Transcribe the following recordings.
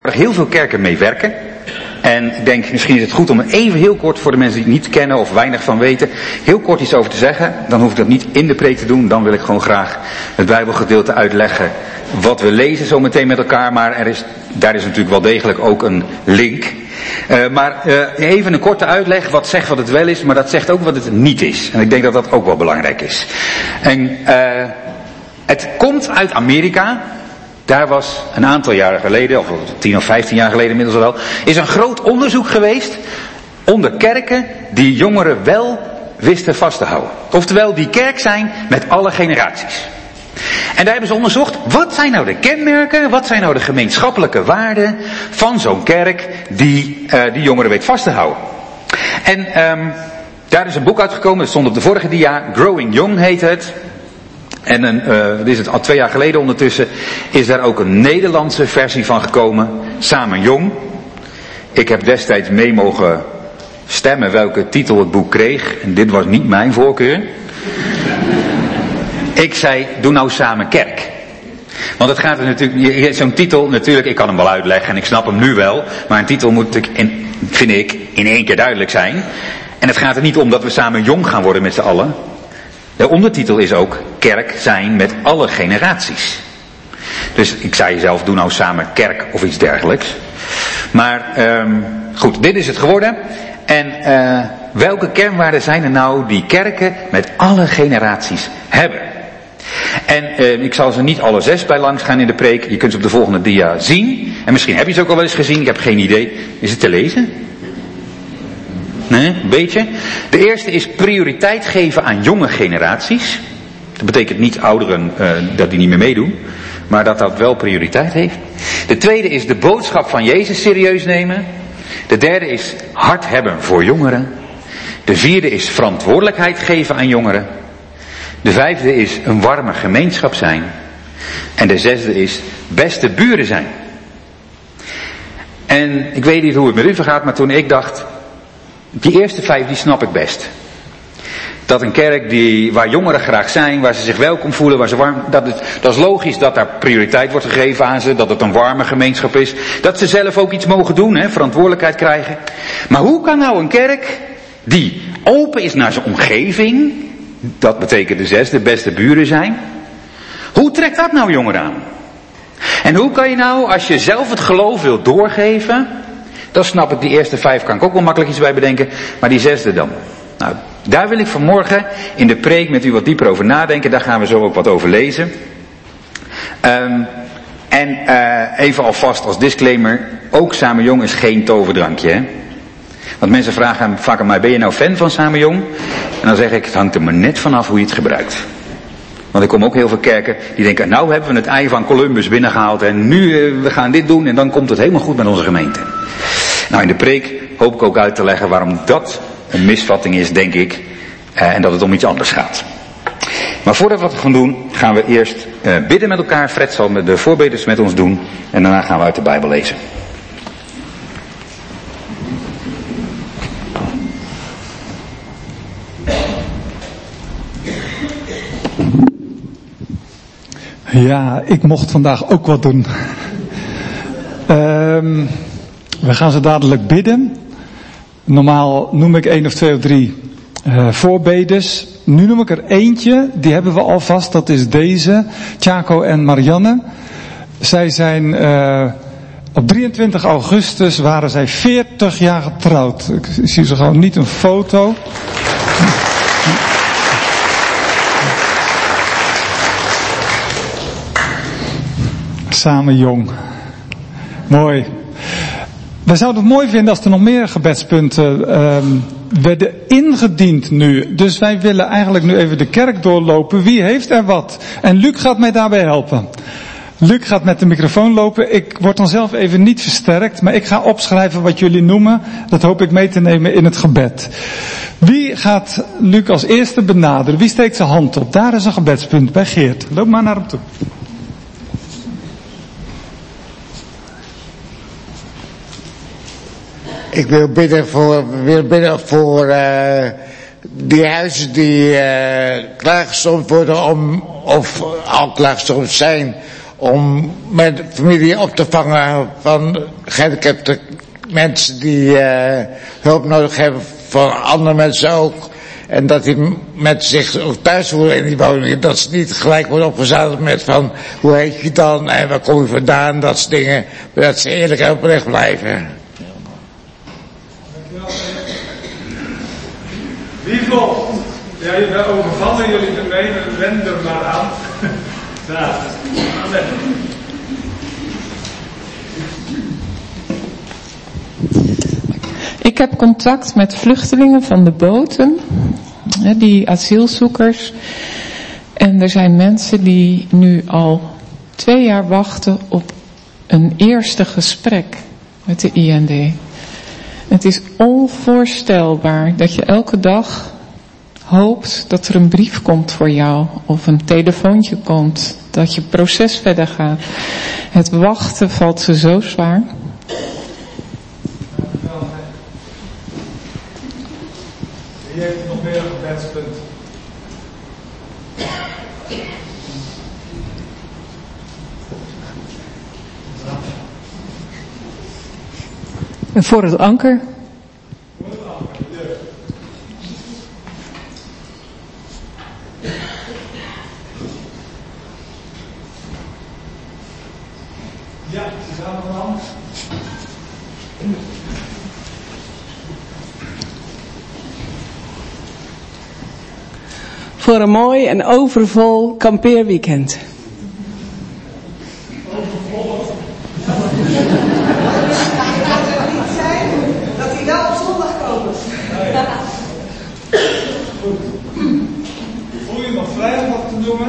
Er heel veel kerken mee werken. En ik denk, misschien is het goed om er even heel kort voor de mensen die het niet kennen of weinig van weten, heel kort iets over te zeggen. Dan hoef ik dat niet in de preek te doen. Dan wil ik gewoon graag het Bijbelgedeelte uitleggen wat we lezen zo meteen met elkaar. Maar daar is natuurlijk wel degelijk ook een link. Maar even een korte uitleg. Wat zegt wat het wel is, maar dat zegt ook wat het niet is. En ik denk dat dat ook wel belangrijk is. En het komt uit Amerika. Daar was een aantal jaren geleden, of 10 of 15 jaar geleden inmiddels al wel, is een groot onderzoek geweest onder kerken die jongeren wel wisten vast te houden. Oftewel, die kerk zijn met alle generaties. En daar hebben ze onderzocht, wat zijn nou de kenmerken, wat zijn nou de gemeenschappelijke waarden van zo'n kerk die jongeren weet vast te houden. En daar is een boek uitgekomen, dat stond op de vorige dia, Growing Young heet het. En wat is het, al 2 jaar geleden ondertussen is daar ook een Nederlandse versie van gekomen, Samen Jong. Ik heb destijds mee mogen stemmen welke titel het boek kreeg. En dit was niet mijn voorkeur. Ik zei, doe nou Samen Kerk. Want het gaat er natuurlijk, zo'n titel natuurlijk, ik kan hem wel uitleggen en ik snap hem nu wel. Maar een titel moet natuurlijk, vind ik, in 1 keer duidelijk zijn. En het gaat er niet om dat we samen jong gaan worden met z'n allen. De ondertitel is ook kerk zijn met alle generaties. Dus ik zei zelf, doe nou Samen Kerk of iets dergelijks. Maar goed, dit is het geworden. En welke kernwaarden zijn er nou die kerken met alle generaties hebben? En ik zal ze niet alle 6 bij langs gaan in de preek. Je kunt ze op de volgende dia zien. En misschien heb je ze ook al wel eens gezien, ik heb geen idee. Is het te lezen? Nee, een beetje. De eerste is prioriteit geven aan jonge generaties. Dat betekent niet ouderen dat die niet meer meedoen. Maar dat wel prioriteit heeft. De tweede is de boodschap van Jezus serieus nemen. De derde is hart hebben voor jongeren. De vierde is verantwoordelijkheid geven aan jongeren. De vijfde is een warme gemeenschap zijn. En de zesde is beste buren zijn. En ik weet niet hoe het met u vergaat, maar toen ik dacht, die eerste 5 die snap ik best. Dat een kerk waar jongeren graag zijn, waar ze zich welkom voelen, waar ze warm, dat is logisch dat daar prioriteit wordt gegeven aan ze, dat het een warme gemeenschap is. Dat ze zelf ook iets mogen doen, verantwoordelijkheid krijgen. Maar hoe kan nou een kerk die open is naar zijn omgeving, dat betekent de zesde, beste buren zijn. Hoe trekt dat nou jongeren aan? En hoe kan je nou, als je zelf het geloof wilt doorgeven, dan snap ik, die eerste 5 kan ik ook wel makkelijk iets bij bedenken, maar die zesde dan. Nou, daar wil ik vanmorgen in de preek met u wat dieper over nadenken, daar gaan we zo ook wat over lezen. Even alvast als disclaimer, ook Samen Jong is geen toverdrankje, hè. Want mensen vragen vaak aan mij, ben je nou fan van Samen Jong? En dan zeg ik, het hangt er maar net vanaf hoe je het gebruikt. Want ik kom ook heel veel kerken die denken, nou hebben we het ei van Columbus binnengehaald en nu we gaan dit doen en dan komt het helemaal goed met onze gemeente. Nou, in de preek hoop ik ook uit te leggen waarom dat een misvatting is, denk ik, en dat het om iets anders gaat. Maar voordat we dat gaan doen, gaan we eerst bidden met elkaar. Fred zal de voorbeders met ons doen en daarna gaan we uit de Bijbel lezen. Ja, ik mocht vandaag ook wat doen. We gaan zo dadelijk bidden. Normaal noem ik 1 of 2 of 3 voorbeders. Nu noem ik er eentje, die hebben we alvast, dat is deze. Tjako en Marianne. Zij zijn, op 23 augustus waren zij 40 jaar getrouwd. Ik zie zo gewoon niet een foto. Samen Jong. Mooi. We zouden het mooi vinden als er nog meer gebedspunten werden ingediend nu. Dus wij willen eigenlijk nu even de kerk doorlopen. Wie heeft er wat? En Luc gaat mij daarbij helpen. Luc gaat met de microfoon lopen. Ik word dan zelf even niet versterkt, maar ik ga opschrijven wat jullie noemen. Dat hoop ik mee te nemen in het gebed. Wie gaat Luc als eerste benaderen? Wie steekt zijn hand op? Daar is een gebedspunt bij Geert. Loop maar naar hem toe. Ik wil bidden voor die huizen die klaargestoomd worden of al klaargestoomd zijn om met familie op te vangen van gehandicapte mensen die hulp nodig hebben, van andere mensen ook. En dat die mensen zich ook thuis voelen in die woning. Dat ze niet gelijk worden opgezadeld met van, hoe heet je dan en waar kom je vandaan, dat soort dingen. Maar dat ze eerlijk en oprecht blijven. Wie volgt? Ja, jullie overvallen jullie ermee, wend er maar aan. Daar. Amen. Ik heb contact met vluchtelingen van de boten, die asielzoekers. En er zijn mensen die nu al 2 jaar wachten op een eerste gesprek met de IND. Het is onvoorstelbaar dat je elke dag hoopt dat er een brief komt voor jou of een telefoontje komt, dat je proces verder gaat. Het wachten valt ze zo zwaar. Wie heeft nog meer een gebedspunt? Voor het anker. Ja, Suzanne dan. Voor een mooi en overvol kampeerweekend. Dat die wel op zondag komen. Voel je nog vrij om wat te noemen?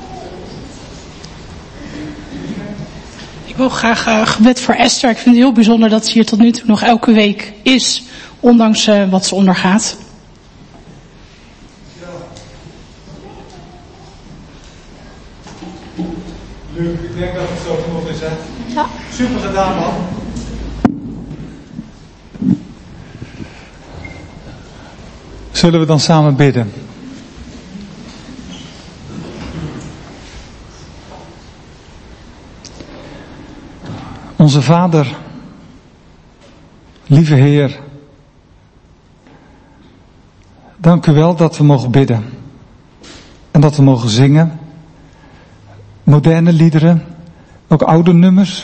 Ik wil graag gebed voor Esther. Ik vind het heel bijzonder dat ze hier tot nu toe nog elke week is, ondanks wat ze ondergaat. Luc, ik denk dat het zo genoeg is, hè? Ja. Super gedaan, man. Zullen we dan samen bidden? Onze Vader, lieve Heer, dank u wel dat we mogen bidden en dat we mogen zingen. Moderne liederen, ook oude nummers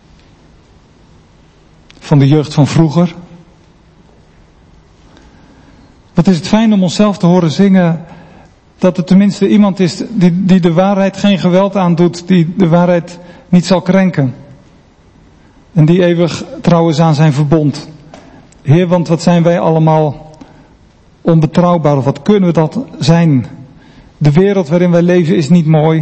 van de jeugd van vroeger. Wat is het fijn om onszelf te horen zingen, dat er tenminste iemand is die de waarheid geen geweld aandoet, die de waarheid niet zal krenken. En die eeuwig trouw is aan zijn verbond. Heer, want wat zijn wij allemaal onbetrouwbaar, of wat kunnen we dat zijn? De wereld waarin wij leven is niet mooi.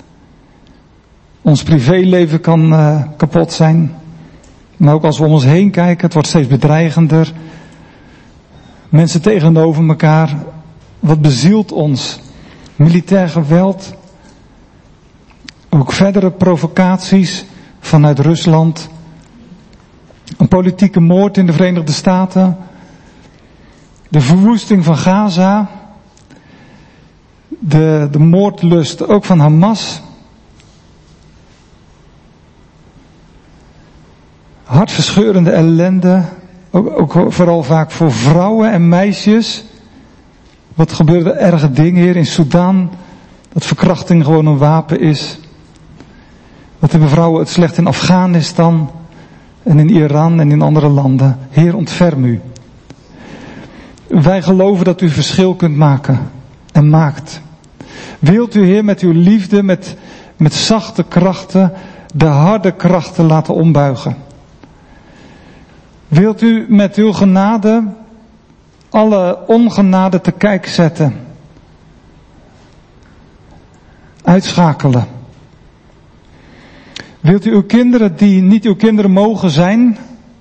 Ons privéleven kan kapot zijn. Maar ook als we om ons heen kijken, het wordt steeds bedreigender. Mensen tegenover elkaar. Wat bezielt ons? Militair geweld. Ook verdere provocaties vanuit Rusland. Een politieke moord in de Verenigde Staten. De verwoesting van Gaza. De moordlust ook van Hamas. Hartverscheurende ellende. Ook vooral vaak voor vrouwen en meisjes. Wat gebeurde erge dingen hier in Sudan. Dat verkrachting gewoon een wapen is. Wat hebben vrouwen het slecht in Afghanistan. En in Iran en in andere landen. Heer, ontferm u. Wij geloven dat u verschil kunt maken. En maakt. Wilt u, Heer, met uw liefde, met zachte krachten, de harde krachten laten ombuigen. Wilt u met uw genade alle ongenade te kijk zetten. Uitschakelen. Wilt u uw kinderen die niet uw kinderen mogen zijn,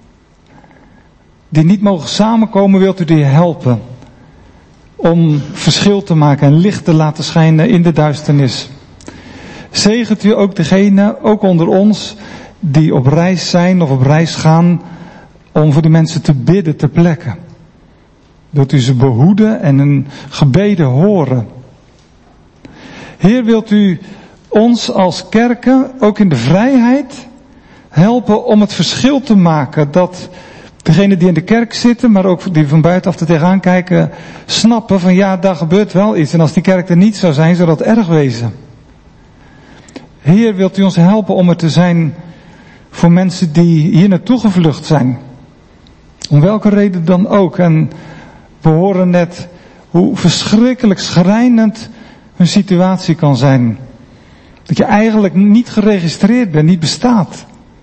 die niet mogen samenkomen, wilt u die helpen. Om verschil te maken en licht te laten schijnen in de duisternis. Zegent u ook degene, ook onder ons, die op reis zijn of op reis gaan, om voor die mensen te bidden ter plekke. Wilt u ze behoeden en hun gebeden horen. Heer, wilt u ons als kerken, ook in de vrijheid, helpen om het verschil te maken. Dat degenen die in de kerk zitten, maar ook die van buitenaf er tegenaan kijken, snappen van ja, daar gebeurt wel iets. En als die kerk er niet zou zijn, zou dat erg wezen. Heer, wilt u ons helpen om er te zijn voor mensen die hier naartoe gevlucht zijn. Om welke reden dan ook. En we horen net hoe verschrikkelijk schrijnend hun situatie kan zijn. Dat je eigenlijk niet geregistreerd bent, niet bestaat.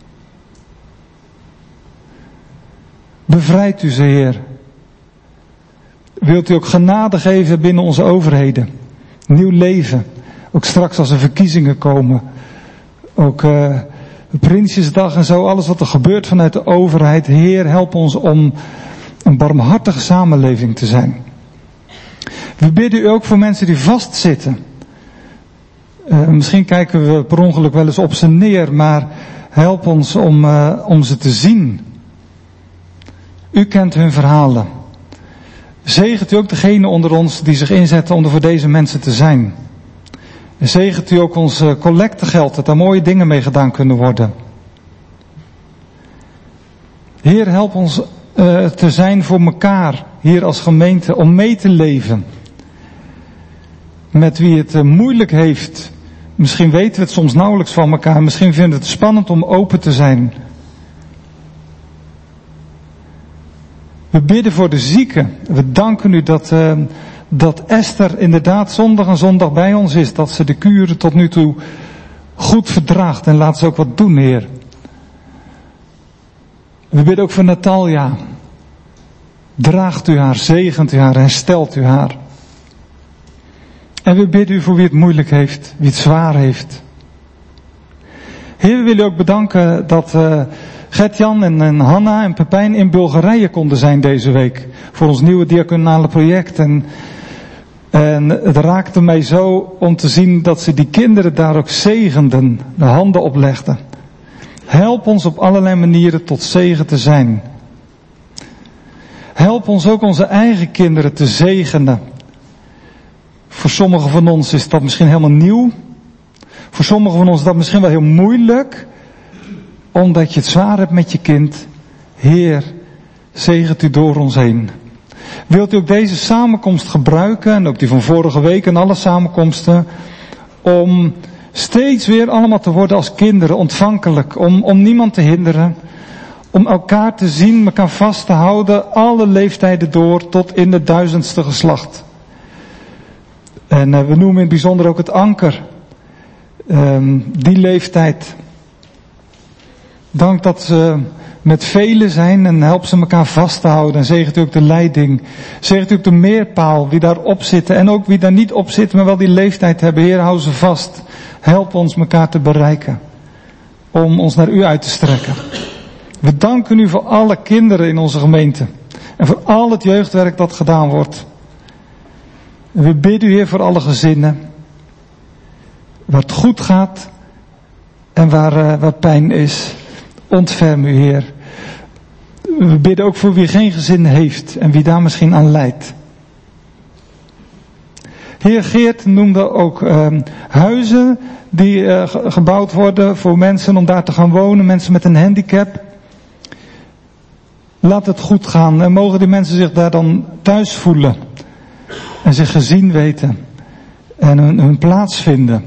Bevrijdt u ze, Heer. Wilt u ook genade geven binnen onze overheden. Nieuw leven. Ook straks als er verkiezingen komen. Ook Prinsjesdag en zo. Alles wat er gebeurt vanuit de overheid. Heer, help ons om een barmhartige samenleving te zijn. We bidden u ook voor mensen die vastzitten. Misschien kijken we per ongeluk wel eens op ze neer. Maar help ons om ze te zien. U kent hun verhalen. Zegent u ook degenen onder ons die zich inzetten om er voor deze mensen te zijn. En zegent u ook ons collectegeld, dat daar mooie dingen mee gedaan kunnen worden. Heer, help ons te zijn voor elkaar, hier als gemeente, om mee te leven. Met wie het moeilijk heeft. Misschien weten we het soms nauwelijks van elkaar. Misschien vinden we het spannend om open te zijn. We bidden voor de zieken. We danken u dat Esther inderdaad zondag en zondag bij ons is. Dat ze de kuren tot nu toe goed verdraagt. En laat ze ook wat doen, Heer. We bidden ook voor Natalia. Draagt u haar, zegent u haar, herstelt u haar. En we bidden u voor wie het moeilijk heeft, wie het zwaar heeft. Heer, we willen u ook bedanken dat Gert-Jan en Hanna en Pepijn in Bulgarije konden zijn deze week. Voor ons nieuwe diaconale project. En het raakte mij zo om te zien dat ze die kinderen daar ook zegenden. De handen oplegden. Help ons op allerlei manieren tot zegen te zijn. Help ons ook onze eigen kinderen te zegenen. Voor sommigen van ons is dat misschien helemaal nieuw. Voor sommigen van ons is dat misschien wel heel moeilijk. Omdat je het zwaar hebt met je kind. Heer, zegent u door ons heen. Wilt u ook deze samenkomst gebruiken, en ook die van vorige week en alle samenkomsten, om steeds weer allemaal te worden als kinderen, ontvankelijk, om niemand te hinderen, om elkaar te zien, elkaar vast te houden, alle leeftijden door, tot in het 1000ste geslacht. En we noemen in het bijzonder ook het anker, die leeftijd. Dank dat ze met velen zijn en help ze elkaar vast te houden. En zegent u ook de leiding. Zegent u ook de meerpaal, wie daarop zitten. En ook wie daar niet op zitten, maar wel die leeftijd hebben. Heer, hou ze vast. Help ons elkaar te bereiken. Om ons naar u uit te strekken. We danken u voor alle kinderen in onze gemeente. En voor al het jeugdwerk dat gedaan wordt. En we bidden u, Heer, voor alle gezinnen. Waar het goed gaat. En waar pijn is. Ontferm u, Heer. We bidden ook voor wie geen gezin heeft en wie daar misschien aan lijdt. Heer, Geert noemde ook huizen die gebouwd worden voor mensen om daar te gaan wonen, mensen met een handicap. Laat het goed gaan en mogen die mensen zich daar dan thuis voelen en zich gezien weten en hun plaats vinden.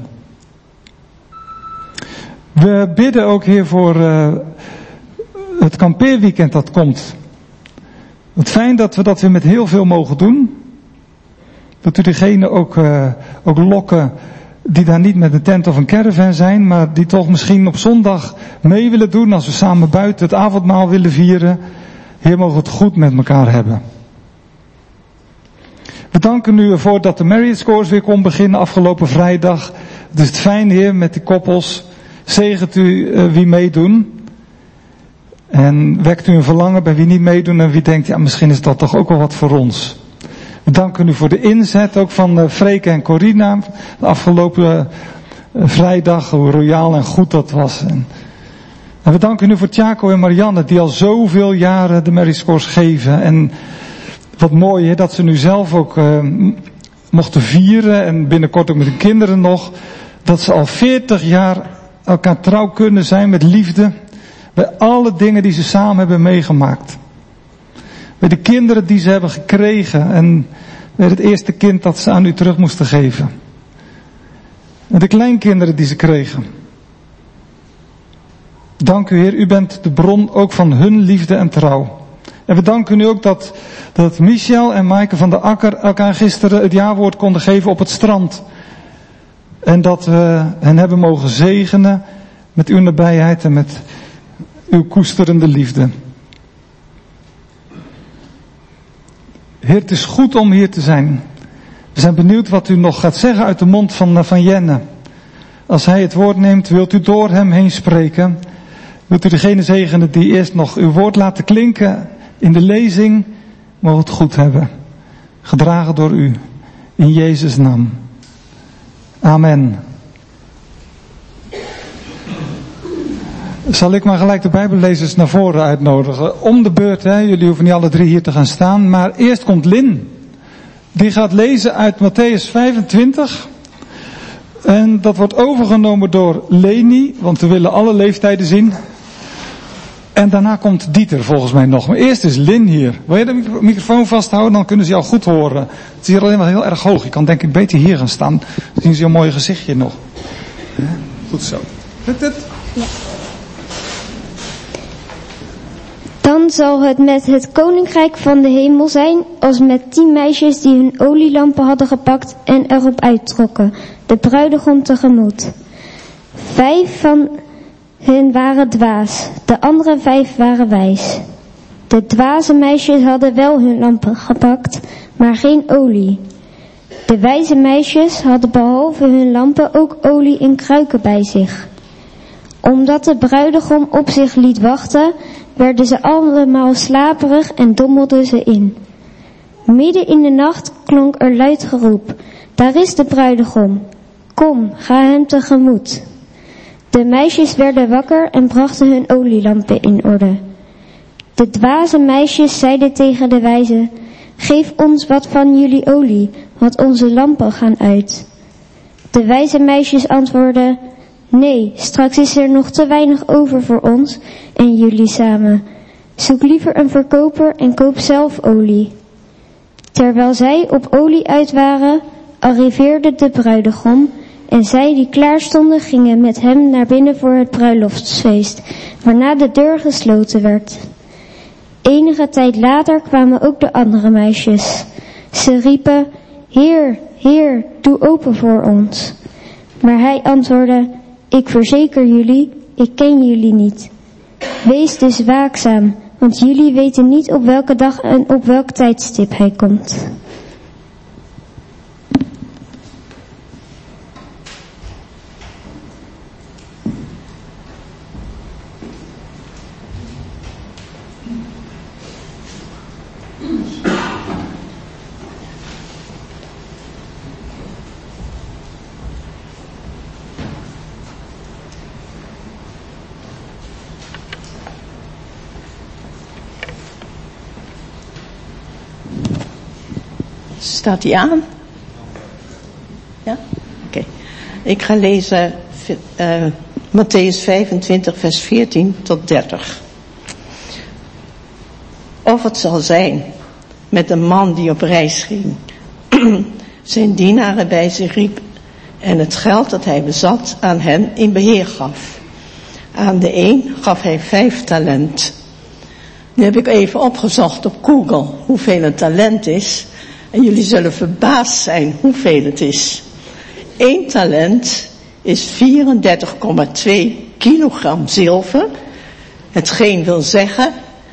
We bidden ook, Heer, voor het kampeerweekend dat komt. Wat fijn dat we dat weer met heel veel mogen doen. Dat u degene ook lokken die daar niet met een tent of een caravan zijn, maar die toch misschien op zondag mee willen doen als we samen buiten het avondmaal willen vieren. Heer, mogen we het goed met elkaar hebben. We danken u ervoor dat de Marriage Course weer kon beginnen afgelopen vrijdag. Het is fijn, Heer, met die koppels. Zegent u wie meedoen. En wekt u een verlangen bij wie niet meedoen en wie denkt, ja, misschien is dat toch ook wel wat voor ons. We danken u voor de inzet ook van Freke en Corina. De afgelopen vrijdag, hoe royaal en goed dat was. En we danken u voor Tjaco en Marianne, die al zoveel jaren de Marriage Course geven. En wat mooi, hè, dat ze nu zelf ook mochten vieren en binnenkort ook met de kinderen nog. Dat ze al 40 jaar elkaar trouw kunnen zijn met liefde. Bij alle dingen die ze samen hebben meegemaakt. Bij de kinderen die ze hebben gekregen. En bij het eerste kind dat ze aan u terug moesten geven. En de kleinkinderen die ze kregen. Dank u Heer, u bent de bron ook van hun liefde en trouw. En we danken u ook dat Michel en Maaike van der Akker elkaar gisteren het jaarwoord konden geven op het strand. En dat we hen hebben mogen zegenen met uw nabijheid en met uw koesterende liefde. Heer, het is goed om hier te zijn. We zijn benieuwd wat u nog gaat zeggen uit de mond van Jenne. Als hij het woord neemt, wilt u door hem heen spreken. Wilt u degene zegenen die eerst nog uw woord laten klinken in de lezing, mogen het goed hebben. Gedragen door u. In Jezus' naam. Amen. Zal ik maar gelijk de Bijbellezers naar voren uitnodigen. Om de beurt, hè. Jullie hoeven niet alle drie hier te gaan staan. Maar eerst komt Lin. Die gaat lezen uit Mattheüs 25. En dat wordt overgenomen door Leni. Want we willen alle leeftijden zien. En daarna komt Dieter volgens mij nog. Maar eerst is Lin hier. Wil je de microfoon vasthouden? Dan kunnen ze jou goed horen. Het is hier alleen maar heel erg hoog. Je kan denk ik beter hier gaan staan. Dan zien ze je mooie gezichtje nog. Goed zo. Ja. Dan zal het met het koninkrijk van de hemel zijn als met 10 meisjes die hun olielampen hadden gepakt en erop uittrokken, de bruidegom tegemoet. 5 van hen waren dwaas, de andere 5 waren wijs. De dwaze meisjes hadden wel hun lampen gepakt, maar geen olie. De wijze meisjes hadden behalve hun lampen ook olie in kruiken bij zich. Omdat de bruidegom op zich liet wachten, werden ze allemaal slaperig en dommelden ze in. Midden in de nacht klonk er luid geroep: daar is de bruidegom. Kom, ga hem tegemoet. De meisjes werden wakker en brachten hun olielampen in orde. De dwaze meisjes zeiden tegen de wijze: geef ons wat van jullie olie, want onze lampen gaan uit. De wijze meisjes antwoordden: nee, straks is er nog te weinig over voor ons en jullie samen. Zoek liever een verkoper en koop zelf olie. Terwijl zij op olie uit waren, arriveerde de bruidegom en zij die klaar stonden gingen met hem naar binnen voor het bruiloftsfeest, waarna de deur gesloten werd. Enige tijd later kwamen ook de andere meisjes. Ze riepen: Heer, Heer, doe open voor ons. Maar hij antwoordde: ik verzeker jullie, ik ken jullie niet. Wees dus waakzaam, want jullie weten niet op welke dag en op welk tijdstip hij komt. Staat die aan? Ja? Oké. Ik ga lezen Mattheüs 25 vers 14 tot 30. Of het zal zijn met een man die op reis ging, zijn dienaren bij zich riep en het geld dat hij bezat aan hen in beheer gaf. Aan de een gaf hij 5 talent. Nu heb ik even opgezocht op Google hoeveel een talent is. En jullie zullen verbaasd zijn hoeveel het is. 1 talent is 34,2 kilogram zilver. Hetgeen wil zeggen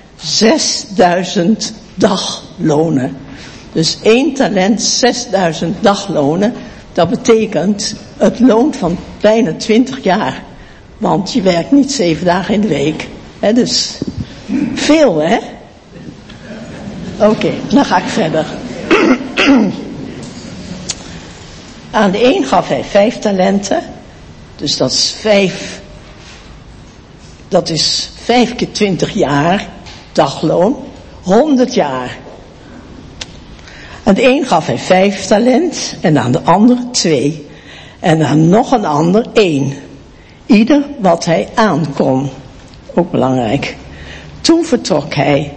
6000 daglonen. Dus 1 talent, 6000 daglonen. Dat betekent het loon van bijna 20 jaar. Want je werkt niet 7 dagen in de week. Dus veel, hè? Oké, dan ga ik verder. Aan de een gaf hij 5 talenten. Dus dat is 5 keer 20 jaar dagloon. 100 jaar. Aan de een gaf hij 5 talent en aan de ander 2. En aan nog een ander 1. Ieder wat hij aankon. Ook belangrijk. Toen vertrok hij.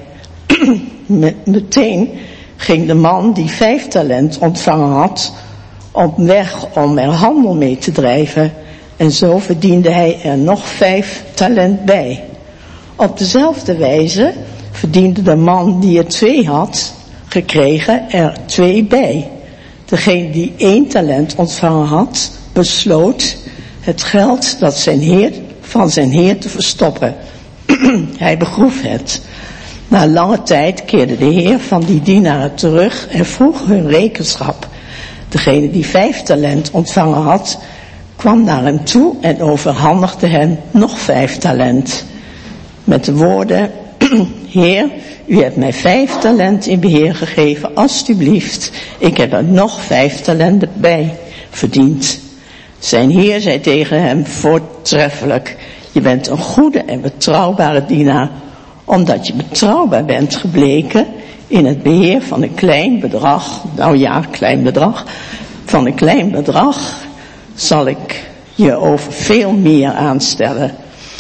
Meteen ging de man die 5 talent ontvangen had op weg om er handel mee te drijven. En zo verdiende hij er nog 5 talent bij. Op dezelfde wijze verdiende de man die er 2 had gekregen er 2 bij. Degene die 1 talent ontvangen had, besloot het geld dat van zijn heer te verstoppen. Hij begroef het. Na lange tijd keerde de heer van die dienaren terug en vroeg hun rekenschap. Degene die 5 talent ontvangen had, kwam naar hem toe en overhandigde hem nog 5 talent. Met de woorden, Heer, u hebt mij 5 talent in beheer gegeven, alstublieft, ik heb er nog 5 talent bij verdiend. Zijn heer zei tegen hem, voortreffelijk, je bent een goede en betrouwbare dienaar, omdat je betrouwbaar bent gebleken in het beheer van een klein bedrag. Nou ja, klein bedrag. Van een klein bedrag zal ik je over veel meer aanstellen.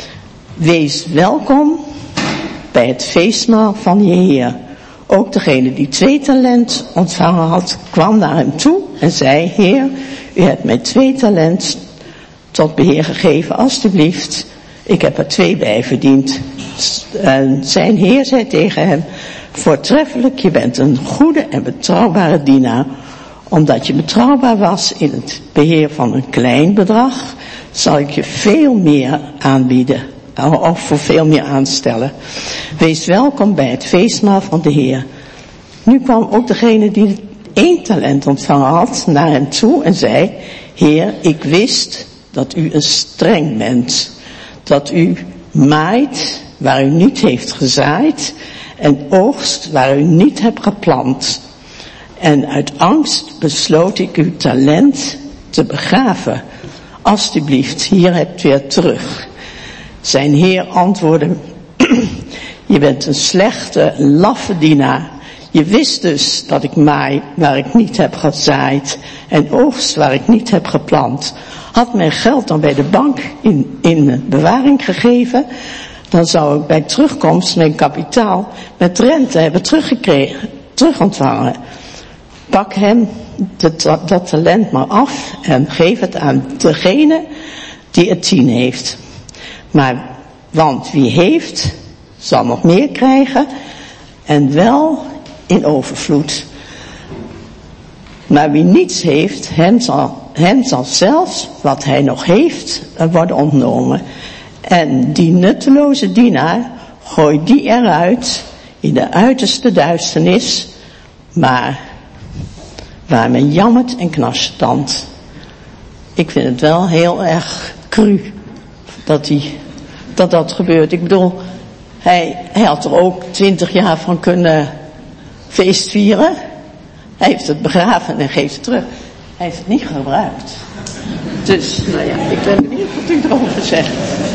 Wees welkom bij het feestmaal van je Heer. Ook degene die 2 talent ontvangen had, kwam naar hem toe en zei, Heer, u hebt mij 2 talent tot beheer gegeven, alstublieft. Ik heb er 2 bij verdiend. En zijn Heer zei tegen hem, voortreffelijk, je bent een goede en betrouwbare dienaar. Omdat je betrouwbaar was in het beheer van een klein bedrag, zal ik je veel meer aanbieden. Of voor veel meer aanstellen. Wees welkom bij het feestmaal van de Heer. Nu kwam ook degene die 1 talent ontvangen had naar hem toe en zei, Heer, ik wist dat u een streng bent. Dat u maait waar u niet heeft gezaaid en oogst waar u niet hebt geplant. En uit angst besloot ik uw talent te begraven. Alstublieft, hier hebt u het terug. Zijn heer antwoordde, je bent een slechte, laffe dienaar. Je wist dus dat ik maai waar ik niet heb gezaaid en oogst waar ik niet heb geplant. Had mijn geld dan bij de bank in bewaring gegeven, dan zou ik bij terugkomst mijn kapitaal met rente hebben terugontvangen. Pak hem dat talent maar af en geef het aan degene die het 10 heeft. Want wie heeft, zal nog meer krijgen en wel in overvloed. Maar wie niets heeft, hem zal zelfs wat hij nog heeft worden ontnomen. En die nutteloze dienaar, gooi die eruit in de uiterste duisternis, maar waar men jammert en knarstandt. Ik vind het wel heel erg cru dat gebeurt. Ik bedoel, hij had er ook 20 jaar van kunnen feestvieren. Hij heeft het begraven en geeft het terug. Hij heeft het niet gebruikt. Dus, nou ja, ik ben benieuwd wat u erover zegt.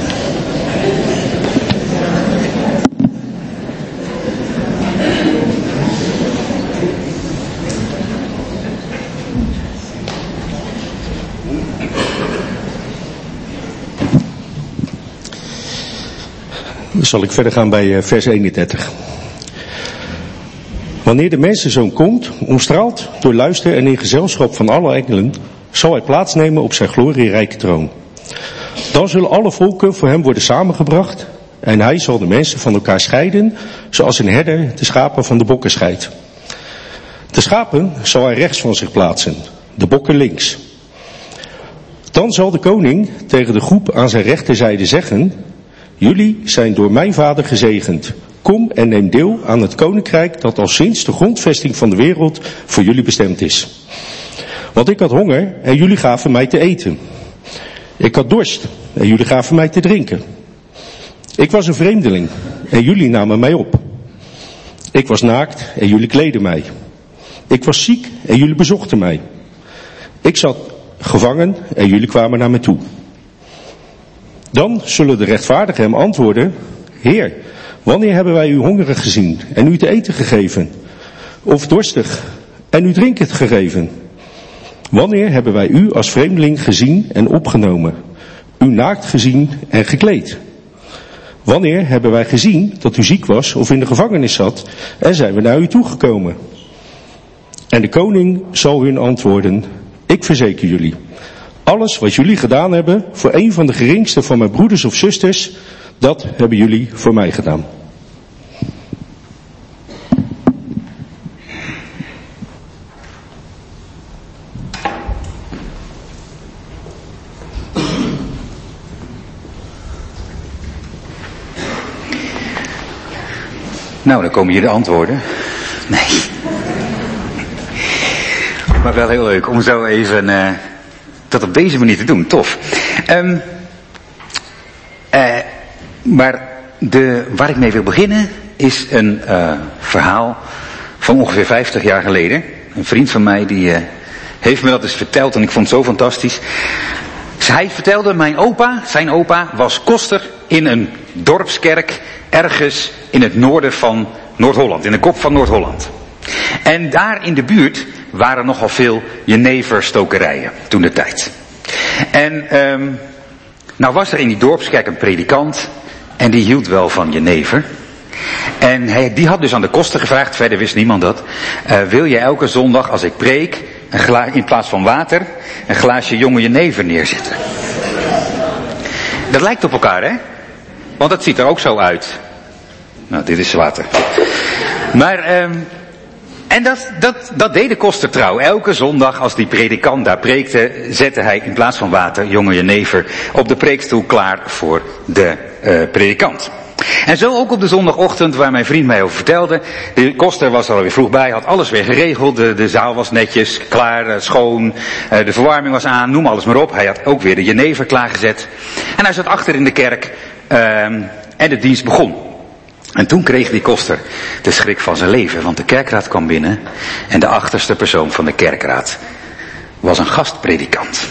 Dan zal ik verder gaan bij vers 31. Wanneer de mensenzoon komt, omstraald door luister en in gezelschap van alle engelen, zal hij plaatsnemen op zijn glorierijke troon. Dan zullen alle volken voor hem worden samengebracht en hij zal de mensen van elkaar scheiden, zoals een herder de schapen van de bokken scheidt. De schapen zal hij rechts van zich plaatsen, de bokken links. Dan zal de koning tegen de groep aan zijn rechterzijde zeggen, jullie zijn door mijn vader gezegend. Kom en neem deel aan het koninkrijk dat al sinds de grondvesting van de wereld voor jullie bestemd is. Want ik had honger en jullie gaven mij te eten. Ik had dorst en jullie gaven mij te drinken. Ik was een vreemdeling en jullie namen mij op. Ik was naakt en jullie kleden mij. Ik was ziek en jullie bezochten mij. Ik zat gevangen en jullie kwamen naar me toe. Dan zullen de rechtvaardigen hem antwoorden, Heer, wanneer hebben wij u hongerig gezien en u te eten gegeven? Of dorstig en u drinken gegeven? Wanneer hebben wij u als vreemdeling gezien en opgenomen? U naakt gezien en gekleed? Wanneer hebben wij gezien dat u ziek was of in de gevangenis zat en zijn we naar u toegekomen? En de koning zal hun antwoorden, ik verzeker jullie, alles wat jullie gedaan hebben voor een van de geringste van mijn broeders of zusters, dat hebben jullie voor mij gedaan. Nou, dan komen hier de antwoorden. Nee. Maar wel heel leuk om zo even dat op deze manier te doen. Tof. Maar waar ik mee wil beginnen is een verhaal van ongeveer 50 jaar geleden. Een vriend van mij die heeft me dat eens verteld en ik vond het zo fantastisch. Hij vertelde, zijn opa was koster in een dorpskerk ergens in het noorden van Noord-Holland, in de kop van Noord-Holland. En daar in de buurt waren nogal veel jeneverstokerijen toen de tijd. En nou was er in die dorpskerk een predikant en die hield wel van jenever. En die had dus aan de koster gevraagd, verder wist niemand dat, wil je elke zondag als ik preek in plaats van water een glaasje jonge jenever neerzetten? Dat lijkt op elkaar, hè? Want dat ziet er ook zo uit. Nou, dit is water. Maar, en dat deed de koster trouw. Elke zondag als die predikant daar preekte, zette hij in plaats van water jonge jenever op de preekstoel klaar voor de predikant. En zo ook op de zondagochtend waar mijn vriend mij over vertelde. De koster was er alweer vroeg bij, had alles weer geregeld. De zaal was netjes, klaar, schoon. De verwarming was aan, noem alles maar op. Hij had ook weer de jenever klaargezet. En hij zat achter in de kerk en de dienst begon. En toen kreeg die koster de schrik van zijn leven, want de kerkraad kwam binnen en de achterste persoon van de kerkraad was een gastpredikant.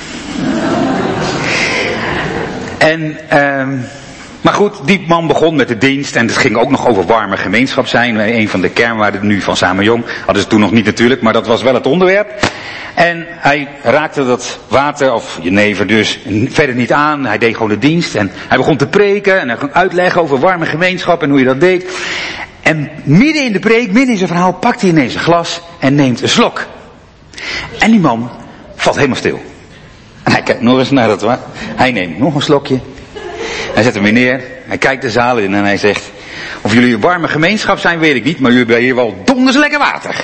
Maar goed, die man begon met de dienst en het ging ook nog over warme gemeenschap zijn. Een van de kernwaarden nu van Samen Jong, hadden ze toen nog niet natuurlijk, maar dat was wel het onderwerp. En hij raakte dat water, of jenever dus, verder niet aan. Hij deed gewoon de dienst en hij begon te preken en hij ging uitleggen over warme gemeenschap en hoe je dat deed. En midden in de preek, midden in zijn verhaal, pakt hij ineens een glas en neemt een slok. En die man valt helemaal stil. En hij kijkt nog eens naar dat water. Hij neemt nog een slokje. Hij zet hem weer neer. Hij kijkt de zaal in en hij zegt, of jullie een warme gemeenschap zijn, weet ik niet, maar jullie hebben hier wel donders lekker water.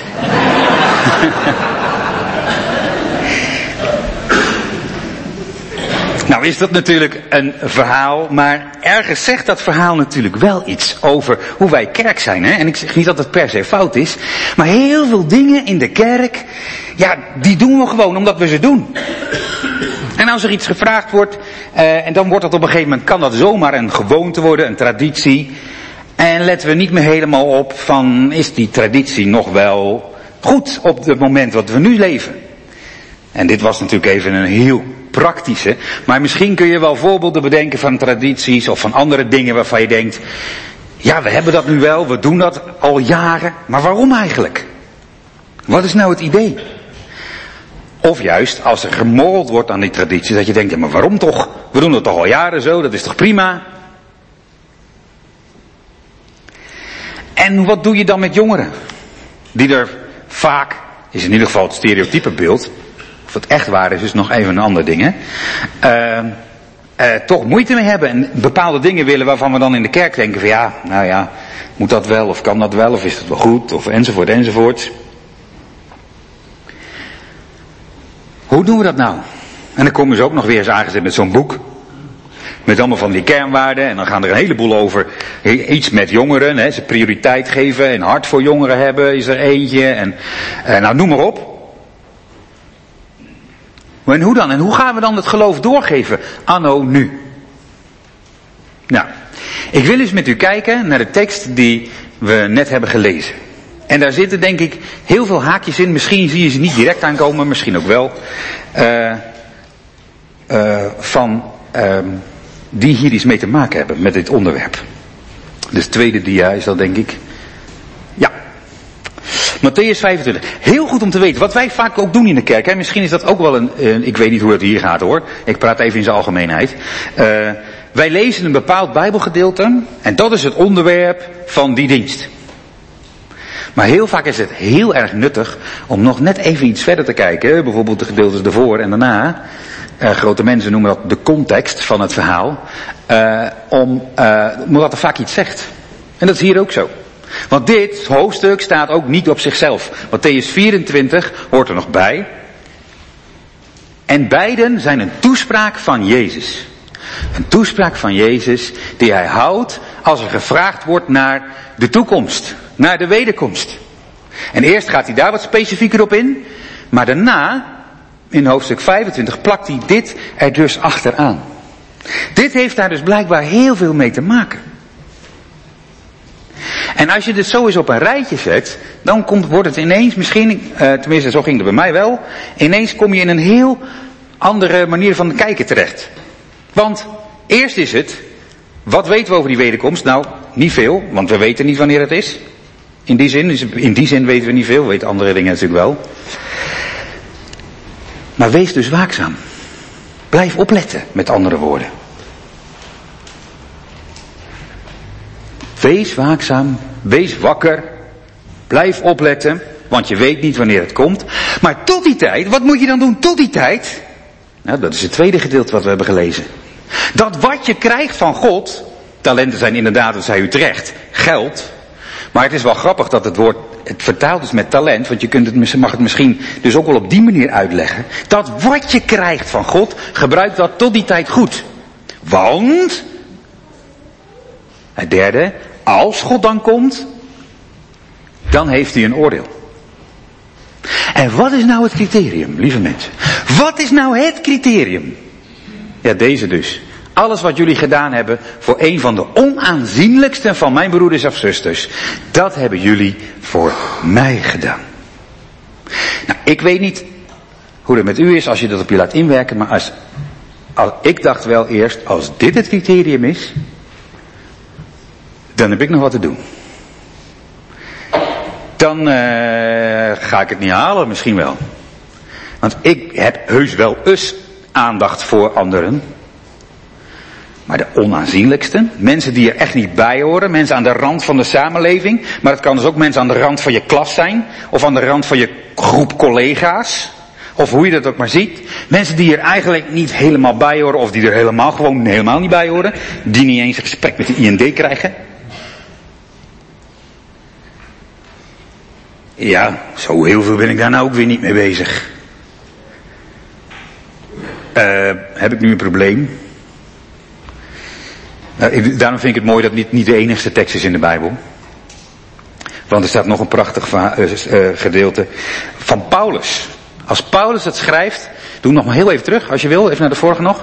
Nou is dat natuurlijk een verhaal, maar ergens zegt dat verhaal natuurlijk wel iets over hoe wij kerk zijn. Hè? En ik zeg niet dat het per se fout is, maar heel veel dingen in de kerk, ja, die doen we gewoon omdat we ze doen. En als er iets gevraagd wordt, en dan wordt dat op een gegeven moment, kan dat zomaar een gewoonte worden, een traditie. En letten we niet meer helemaal op van, is die traditie nog wel goed op het moment wat we nu leven? En dit was natuurlijk even een heel praktische, maar misschien kun je wel voorbeelden bedenken van tradities of van andere dingen waarvan je denkt, ja, we hebben dat nu wel, we doen dat al jaren, maar waarom eigenlijk? Wat is nou het idee? Of juist, als er gemorreld wordt aan die traditie, dat je denkt, ja, maar waarom toch? We doen dat toch al jaren zo, dat is toch prima? En wat doe je dan met jongeren? Die er vaak, is in ieder geval het stereotype beeld, of het echt waar is nog even een ander ding, hè? Toch moeite mee hebben en bepaalde dingen willen waarvan we dan in de kerk denken van ja, nou ja, moet dat wel of kan dat wel of is dat wel goed of enzovoort enzovoort. Hoe doen we dat nou? En dan komen ze ook nog weer eens aangezet met zo'n boek. Met allemaal van die kernwaarden. En dan gaan er een heleboel over. Iets met jongeren. Hè, ze prioriteit geven. En hart voor jongeren hebben is er eentje. En nou noem maar op. En hoe dan? En hoe gaan we dan het geloof doorgeven? Anno nu. Nou. Ik wil eens met u kijken naar de tekst die we net hebben gelezen. En daar zitten denk ik heel veel haakjes in. Misschien zie je ze niet direct aankomen, misschien ook wel. Die hier iets mee te maken hebben met dit onderwerp. Dus de tweede dia is dat denk ik. Ja. Mattheüs 25. Heel goed om te weten. Wat wij vaak ook doen in de kerk. Hè? Misschien is dat ook wel ik weet niet hoe het hier gaat hoor. Ik praat even in zijn algemeenheid. Wij lezen een bepaald Bijbelgedeelte. En dat is het onderwerp van die dienst. Maar heel vaak is het heel erg nuttig om nog net even iets verder te kijken. Bijvoorbeeld de gedeeltes ervoor en daarna. Grote mensen noemen dat de context van het verhaal. Omdat er vaak iets zegt. En dat is hier ook zo. Want dit hoofdstuk staat ook niet op zichzelf. Mattheüs 24 hoort er nog bij. En beiden zijn een toespraak van Jezus. Een toespraak van Jezus die hij houdt als er gevraagd wordt naar de toekomst. Naar de wederkomst. En eerst gaat hij daar wat specifieker op in. Maar daarna, in hoofdstuk 25, plakt hij dit er dus achteraan. Dit heeft daar dus blijkbaar heel veel mee te maken. En als je dit zo eens op een rijtje zet, dan wordt het ineens misschien, tenminste zo ging het bij mij wel, ineens kom je in een heel andere manier van kijken terecht. Want eerst is het, wat weten we over die wederkomst? Nou, niet veel, want we weten niet wanneer het is. In die zin weten we niet veel, we weten andere dingen natuurlijk wel. Maar wees dus waakzaam. Blijf opletten, met andere woorden. Wees waakzaam, wees wakker, blijf opletten, want je weet niet wanneer het komt. Maar tot die tijd, wat moet je dan doen tot die tijd? Nou, dat is het tweede gedeelte wat we hebben gelezen. Dat wat je krijgt van God, talenten zijn inderdaad, dat zei u terecht, geld. Maar het is wel grappig dat het vertaald is met talent, want je mag het misschien dus ook wel op die manier uitleggen. Dat wat je krijgt van God, gebruik dat tot die tijd goed. Want, het derde, als God dan komt, dan heeft hij een oordeel. En wat is nou het criterium, lieve mensen? Wat is nou het criterium? Ja, deze dus. Alles wat jullie gedaan hebben voor een van de onaanzienlijkste van mijn broeders of zusters, dat hebben jullie voor mij gedaan. Nou, ik weet niet hoe het met u is als je dat op je laat inwerken, maar ik dacht wel eerst, als dit het criterium is, dan heb ik nog wat te doen. Dan ga ik het niet halen, misschien wel. Want ik heb heus wel eens aandacht voor anderen. Maar de onaanzienlijkste, mensen die er echt niet bij horen, mensen aan de rand van de samenleving, maar het kan dus ook mensen aan de rand van je klas zijn, of aan de rand van je groep collega's, of hoe je dat ook maar ziet. Mensen die er eigenlijk niet helemaal bij horen, of die er helemaal niet bij horen, die niet eens een gesprek met de IND krijgen. Ja, zo heel veel ben ik daar nou ook weer niet mee bezig. Heb ik nu een probleem? Daarom vind ik het mooi dat dit niet de enigste tekst is in de Bijbel. Want er staat nog een prachtig gedeelte van Paulus. Als Paulus het schrijft, doe nog maar heel even terug, als je wil, even naar de vorige nog.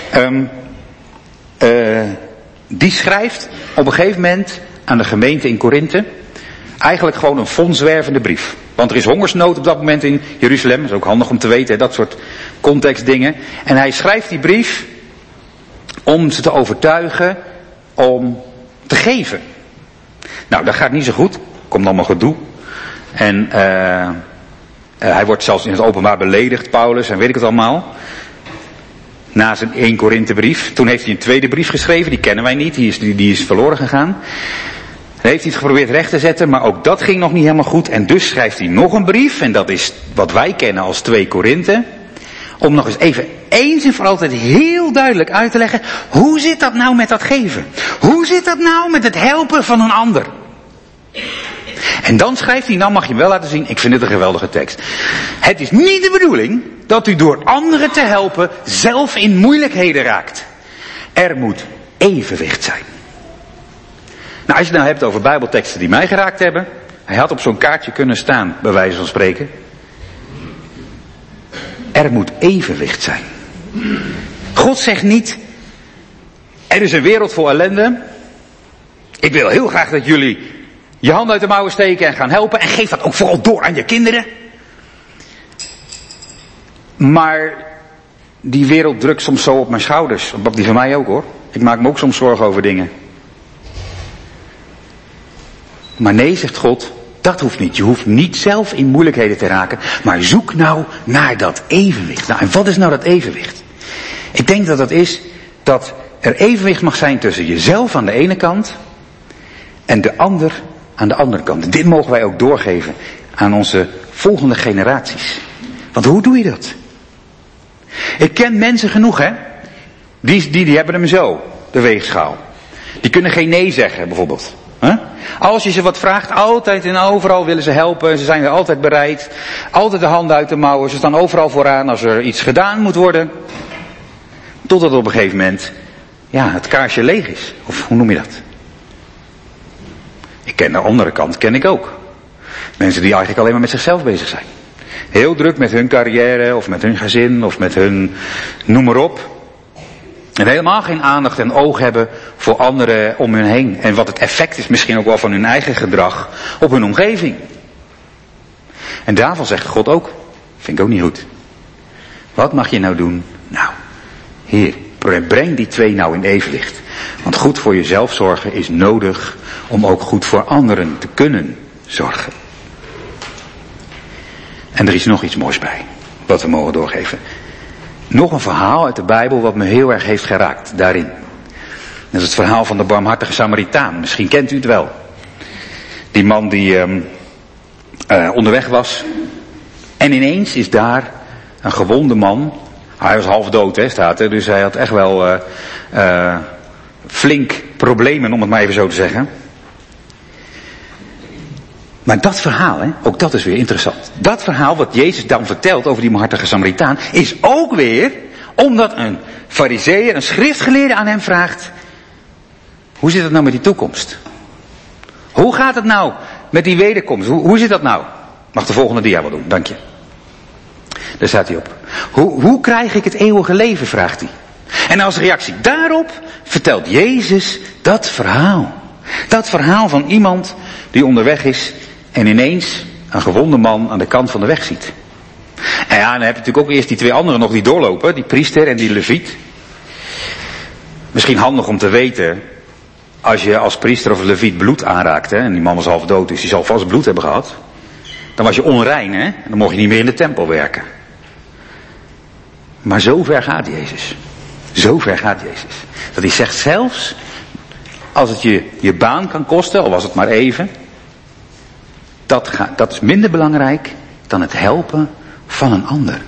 Die schrijft op een gegeven moment aan de gemeente in Korinthe eigenlijk gewoon een vonzwervende brief. Want er is hongersnood op dat moment in Jeruzalem, dat is ook handig om te weten, dat soort contextdingen. En hij schrijft die brief om ze te overtuigen om te geven. Nou, dat gaat niet zo goed. Komt allemaal gedoe. En hij wordt zelfs in het openbaar beledigd, Paulus, en weet ik het allemaal. Na zijn 1 Korinthe brief. Toen heeft hij een tweede brief geschreven, die kennen wij niet, die is verloren gegaan. Dan heeft hij het geprobeerd recht te zetten, maar ook dat ging nog niet helemaal goed. En dus schrijft hij nog een brief, en dat is wat wij kennen als 2 Korinthe. Om nog eens en voor altijd heel duidelijk uit te leggen, hoe zit dat nou met dat geven? Hoe zit dat nou met het helpen van een ander? En dan schrijft hij, nou mag je hem wel laten zien, ik vind het een geweldige tekst. Het is niet de bedoeling dat u door anderen te helpen zelf in moeilijkheden raakt. Er moet evenwicht zijn. Nou, als je het nou hebt over bijbelteksten die mij geraakt hebben, hij had op zo'n kaartje kunnen staan, bij wijze van spreken. Er moet evenwicht zijn. God zegt niet, er is een wereld vol ellende. Ik wil heel graag dat jullie je hand uit de mouwen steken en gaan helpen. En geef dat ook vooral door aan je kinderen. Maar die wereld drukt soms zo op mijn schouders. Die van mij ook hoor. Ik maak me ook soms zorgen over dingen. Maar nee, zegt God, Dat hoeft niet. Je hoeft niet zelf in moeilijkheden te raken, maar zoek nou naar dat evenwicht. Nou, en wat is nou dat evenwicht? Ik denk dat is dat er evenwicht mag zijn tussen jezelf aan de ene kant en de ander aan de andere kant. Dit mogen wij ook doorgeven aan onze volgende generaties. Want hoe doe je dat? Ik ken mensen genoeg, hè? Die hebben hem zo, de weegschaal. Die kunnen geen nee zeggen, bijvoorbeeld. Als je ze wat vraagt, altijd en overal willen ze helpen. Ze zijn er altijd bereid. Altijd de handen uit de mouwen. Ze staan overal vooraan als er iets gedaan moet worden. Totdat op een gegeven moment, het kaarsje leeg is. Of hoe noem je dat? Ik ken de andere kant, ken ik ook. Mensen die eigenlijk alleen maar met zichzelf bezig zijn. Heel druk met hun carrière, of met hun gezin, of met hun, noem maar op. En helemaal geen aandacht en oog hebben voor anderen om hun heen. En wat het effect is misschien ook wel van hun eigen gedrag op hun omgeving. En daarvan zegt God ook, vind ik ook niet goed. Wat mag je nou doen? Nou, Heer, breng die twee nou in evenwicht. Want goed voor jezelf zorgen is nodig om ook goed voor anderen te kunnen zorgen. En er is nog iets moois bij, wat we mogen doorgeven. Nog een verhaal uit de Bijbel wat me heel erg heeft geraakt daarin. Dat is het verhaal van de barmhartige Samaritaan. Misschien kent u het wel. Die man die onderweg was. En ineens is daar een gewonde man. Hij was half dood, staat er. Dus hij had echt wel flink problemen, om het maar even zo te zeggen. Maar dat verhaal, ook dat is weer interessant. Dat verhaal wat Jezus dan vertelt over die barmhartige Samaritaan, is ook weer omdat een farizeeër, een schriftgeleerde aan hem vraagt, hoe zit het nou met die toekomst? Hoe gaat het nou met die wederkomst? Hoe zit dat nou? Mag de volgende dia wel doen, dank je. Daar staat hij op. Hoe krijg ik het eeuwige leven, vraagt hij. En als reactie daarop vertelt Jezus dat verhaal. Dat verhaal van iemand die onderweg is en ineens een gewonde man aan de kant van de weg ziet. En dan heb je natuurlijk ook eerst die twee anderen nog die doorlopen, die priester en die leviet. Misschien handig om te weten, als je als priester of leviet bloed aanraakt, en die man was half dood, dus die zal vast bloed hebben gehad. Dan was je onrein, en dan mocht je niet meer in de tempel werken. Maar zo ver gaat Jezus. Zo ver gaat Jezus. Dat hij zegt, zelfs als het je baan kan kosten, al was het maar even, dat is minder belangrijk dan het helpen van een ander.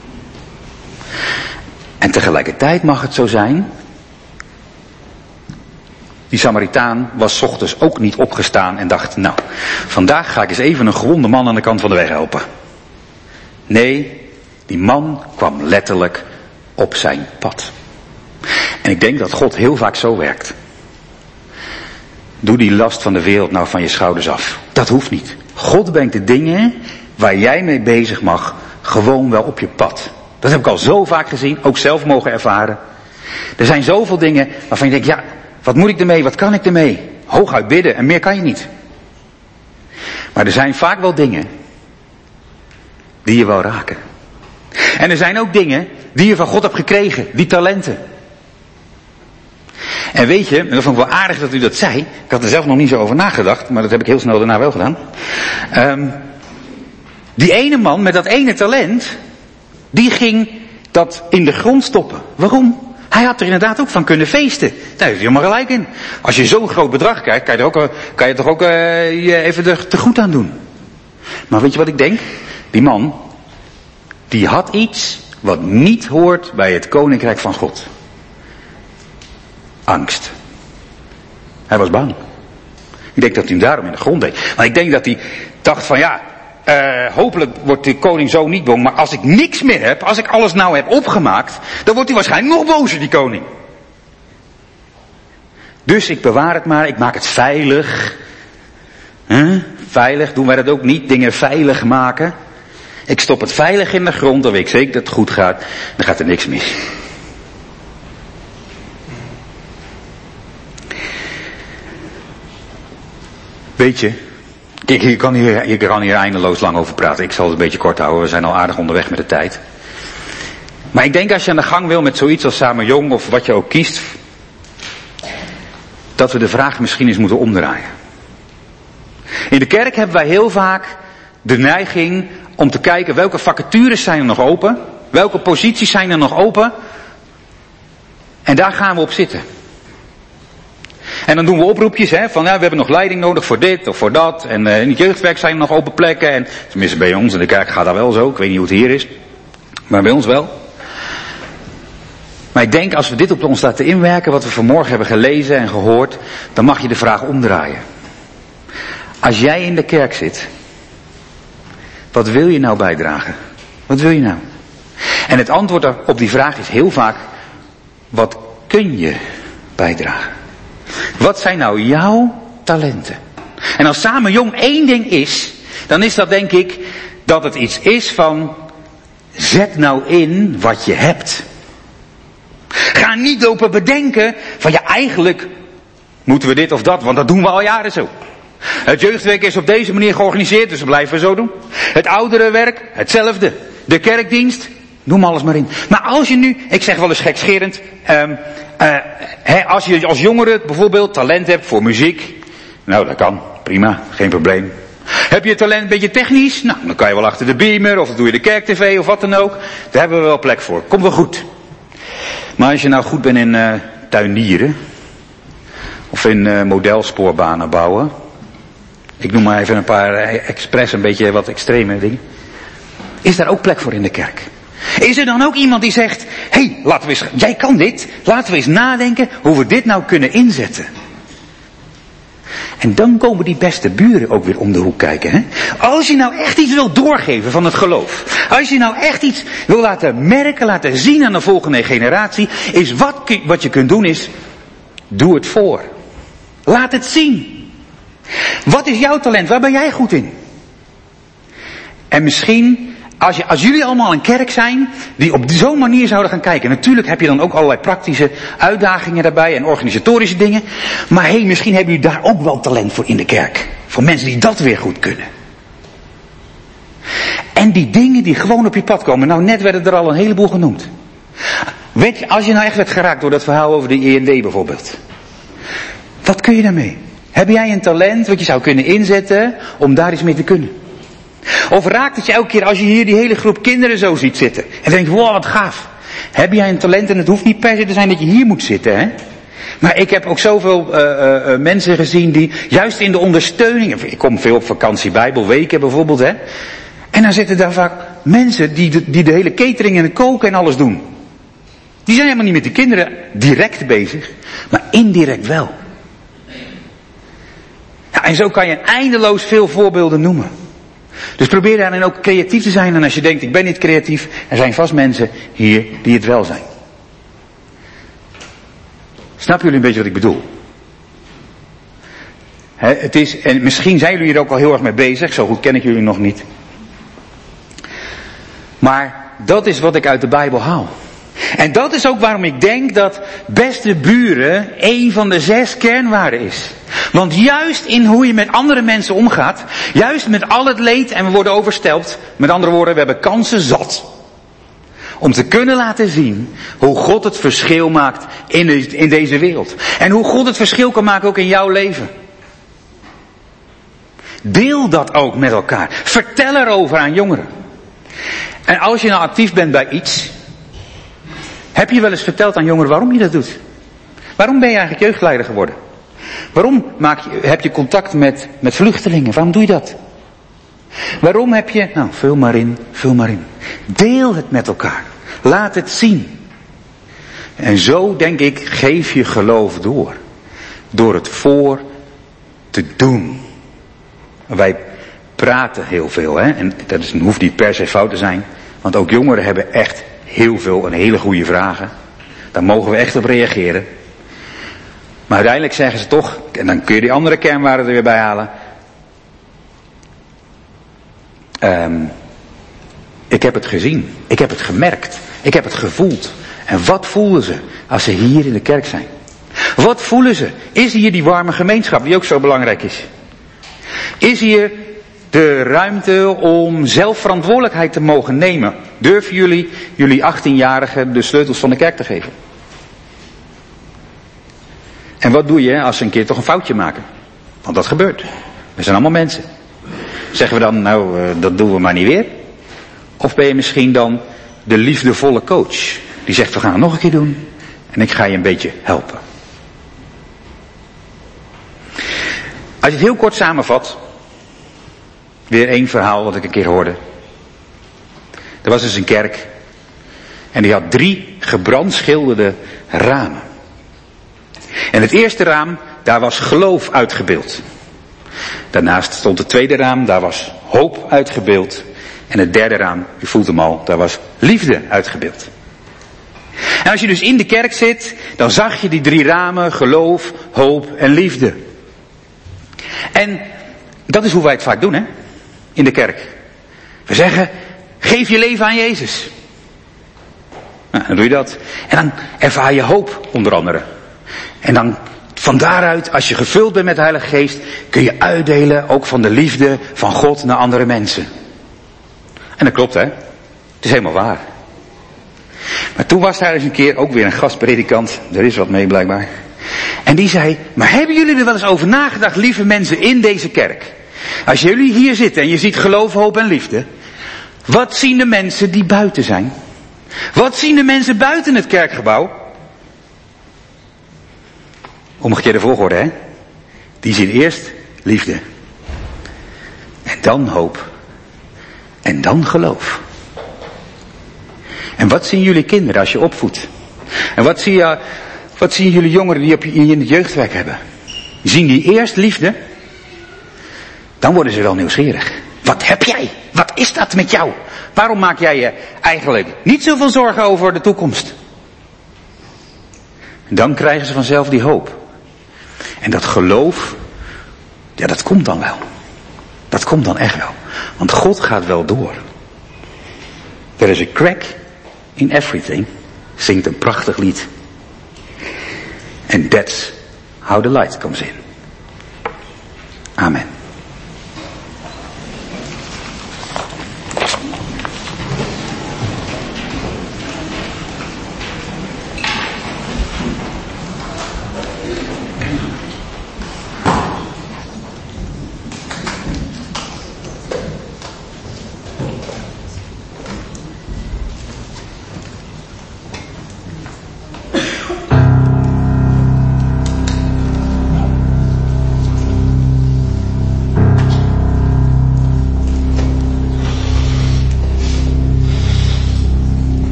En tegelijkertijd mag het zo zijn, die Samaritaan was 's ochtends ook niet opgestaan en dacht, nou, vandaag ga ik eens even een gewonde man aan de kant van de weg helpen. Nee, die man kwam letterlijk op zijn pad. En ik denk dat God heel vaak zo werkt. Doe die last van de wereld nou van je schouders af. Dat hoeft niet. God brengt de dingen waar jij mee bezig mag gewoon wel op je pad. Dat heb ik al zo vaak gezien, ook zelf mogen ervaren. Er zijn zoveel dingen waarvan je denkt, ja, wat moet ik ermee, wat kan ik ermee? Hooguit bidden en meer kan je niet. Maar er zijn vaak wel dingen die je wel raken. En er zijn ook dingen die je van God hebt gekregen, die talenten. En weet je, dat vond ik wel aardig dat u dat zei. Ik had er zelf nog niet zo over nagedacht, maar dat heb ik heel snel daarna wel gedaan. Die ene man met dat ene talent, die ging dat in de grond stoppen. Waarom? Hij had er inderdaad ook van kunnen feesten. Daar heeft hij helemaal gelijk in. Als je zo'n groot bedrag krijgt, kan je toch ook je even er te goed aan doen. Maar weet je wat ik denk? Die man, die had iets wat niet hoort bij het koninkrijk van God. Angst. Hij was bang. Ik denk dat hij hem daarom in de grond deed. Maar ik denk dat hij dacht van ja, hopelijk wordt de koning zo niet bang. Maar als ik niks meer heb, als ik alles nou heb opgemaakt, dan wordt hij waarschijnlijk nog bozer, die koning. Dus ik bewaar het maar, ik maak het veilig. Veilig, doen wij dat ook niet? Dingen veilig maken. Ik stop het veilig in de grond, dan weet ik zeker dat het goed gaat. Dan gaat er niks mis. Weet je, je kan hier eindeloos lang over praten. Ik zal het een beetje kort houden, we zijn al aardig onderweg met de tijd. Maar ik denk als je aan de gang wil met zoiets als Samen Jong of wat je ook kiest, dat we de vraag misschien eens moeten omdraaien. In de kerk hebben wij heel vaak de neiging om te kijken welke vacatures zijn er nog open. Welke posities zijn er nog open. En daar gaan we op zitten. En dan doen we oproepjes, van we hebben nog leiding nodig voor dit of voor dat. En in het jeugdwerk zijn er nog open plekken. En tenminste bij ons in de kerk gaat dat wel zo. Ik weet niet hoe het hier is. Maar bij ons wel. Maar ik denk als we dit op ons laten inwerken, wat we vanmorgen hebben gelezen en gehoord, dan mag je de vraag omdraaien. Als jij in de kerk zit, wat wil je nou bijdragen? Wat wil je nou? En het antwoord op die vraag is heel vaak, wat kun je bijdragen? Wat zijn nou jouw talenten? En als Samen Jong één ding is, dan is dat denk ik dat het iets is van, zet nou in wat je hebt. Ga niet lopen bedenken van ja, eigenlijk moeten we dit of dat, want dat doen we al jaren zo. Het jeugdwerk is op deze manier georganiseerd, dus dat blijven we zo doen. Het ouderenwerk, hetzelfde. De kerkdienst, noem alles maar in. Maar als je nu, ik zeg wel eens gekscherend, als je als jongere bijvoorbeeld talent hebt voor muziek, nou dat kan, prima, geen probleem. Heb je talent een beetje technisch, nou dan kan je wel achter de beamer of doe je de kerktv of wat dan ook. Daar hebben we wel plek voor, komt wel goed. Maar als je nou goed bent in tuinieren, of in modelsporbanen bouwen, ik noem maar even een paar expres een beetje wat extreme dingen, is daar ook plek voor in de kerk? Is er dan ook iemand die zegt, hé, laten we eens, jij kan dit, laten we eens nadenken hoe we dit nou kunnen inzetten. En dan komen die beste buren ook weer om de hoek kijken. Hè? Als je nou echt iets wil doorgeven van het geloof. Als je nou echt iets wil laten merken, laten zien aan de volgende generatie. Is wat je kunt doen is, doe het voor. Laat het zien. Wat is jouw talent? Waar ben jij goed in? En misschien, als jullie allemaal een kerk zijn, die op zo'n manier zouden gaan kijken. Natuurlijk heb je dan ook allerlei praktische uitdagingen daarbij en organisatorische dingen. Maar misschien hebben jullie daar ook wel talent voor in de kerk. Voor mensen die dat weer goed kunnen. En die dingen die gewoon op je pad komen. Nou, net werden er al een heleboel genoemd. Weet je, als je nou echt werd geraakt door dat verhaal over de IND bijvoorbeeld. Wat kun je daarmee? Heb jij een talent wat je zou kunnen inzetten om daar iets mee te kunnen? Of raakt het je elke keer als je hier die hele groep kinderen zo ziet zitten. En denkt, wow, wat gaaf. Heb jij een talent en het hoeft niet per se te zijn dat je hier moet zitten, hè? Maar ik heb ook zoveel mensen gezien die juist in de ondersteuning. Ik kom veel op vakantie, bijbelweken bijvoorbeeld, hè. En dan zitten daar vaak mensen die de hele catering en het koken en alles doen. Die zijn helemaal niet met die kinderen direct bezig, maar indirect wel. Ja, en zo kan je eindeloos veel voorbeelden noemen. Dus probeer daarin ook creatief te zijn. En als je denkt, ik ben niet creatief, er zijn vast mensen hier die het wel zijn. Snappen jullie een beetje wat ik bedoel? Het is, en misschien zijn jullie er ook al heel erg mee bezig, zo goed ken ik jullie nog niet. Maar dat is wat ik uit de Bijbel haal. En dat is ook waarom ik denk dat beste buren een van de 6 kernwaarden is. Want juist in hoe je met andere mensen omgaat, juist met al het leed en we worden overstelpt, met andere woorden, we hebben kansen zat. Om te kunnen laten zien hoe God het verschil maakt in deze wereld. En hoe God het verschil kan maken ook in jouw leven. Deel dat ook met elkaar. Vertel erover aan jongeren. En als je nou actief bent bij iets, heb je wel eens verteld aan jongeren waarom je dat doet? Waarom ben je eigenlijk jeugdleider geworden? Waarom heb je contact met vluchtelingen? Waarom doe je dat? Waarom heb je, nou, vul maar in. Deel het met elkaar. Laat het zien. En zo, denk ik, geef je geloof door. Door het voor te doen. Wij praten heel veel, hè. En dat hoeft niet per se fout te zijn. Want ook jongeren hebben echt heel veel en hele goede vragen. Daar mogen we echt op reageren. Maar uiteindelijk zeggen ze toch, en dan kun je die andere kernwaarden er weer bij halen. Ik heb het gezien. Ik heb het gemerkt. Ik heb het gevoeld. En wat voelen ze als ze hier in de kerk zijn? Wat voelen ze? Is hier die warme gemeenschap die ook zo belangrijk is? Is hier de ruimte om zelf verantwoordelijkheid te mogen nemen? Durven jullie 18-jarigen de sleutels van de kerk te geven? En wat doe je als ze een keer toch een foutje maken? Want dat gebeurt. We zijn allemaal mensen. Zeggen we dan, nou, dat doen we maar niet weer? Of ben je misschien dan de liefdevolle coach? Die zegt, we gaan het nog een keer doen. En ik ga je een beetje helpen. Als je het heel kort samenvat. Weer één verhaal wat ik een keer hoorde. Er was dus een kerk. En die had 3 gebrandschilderde ramen. En het eerste raam, daar was geloof uitgebeeld. Daarnaast stond het tweede raam, daar was hoop uitgebeeld. En het derde raam, u voelt hem al, daar was liefde uitgebeeld. En als je dus in de kerk zit, dan zag je die 3 ramen, geloof, hoop en liefde. En dat is hoe wij het vaak doen, hè? In de kerk. We zeggen, geef je leven aan Jezus. Nou, dan doe je dat. En dan ervaar je hoop, onder andere. En dan van daaruit, als je gevuld bent met de Heilige Geest, kun je uitdelen ook van de liefde van God naar andere mensen. En dat klopt, hè? Het is helemaal waar. Maar toen was daar eens een keer ook weer een gastpredikant. Er is wat mee blijkbaar. En die zei, maar hebben jullie er wel eens over nagedacht, lieve mensen in deze kerk? Als jullie hier zitten en je ziet geloof, hoop en liefde. Wat zien de mensen die buiten zijn? Wat zien de mensen buiten het kerkgebouw? Omgekeerde volgorde, hè? Die zien eerst liefde. En dan hoop. En dan geloof. En wat zien jullie kinderen als je opvoedt? En wat zien jullie jongeren die in het jeugdwerk hebben? Zien die eerst liefde? Dan worden ze wel nieuwsgierig. Wat heb jij? Wat is dat met jou? Waarom maak jij je eigenlijk niet zoveel zorgen over de toekomst? En dan krijgen ze vanzelf die hoop. En dat geloof, ja, dat komt dan wel. Dat komt dan echt wel. Want God gaat wel door. There is a crack in everything, zingt een prachtig lied. And that's how the light comes in. Amen.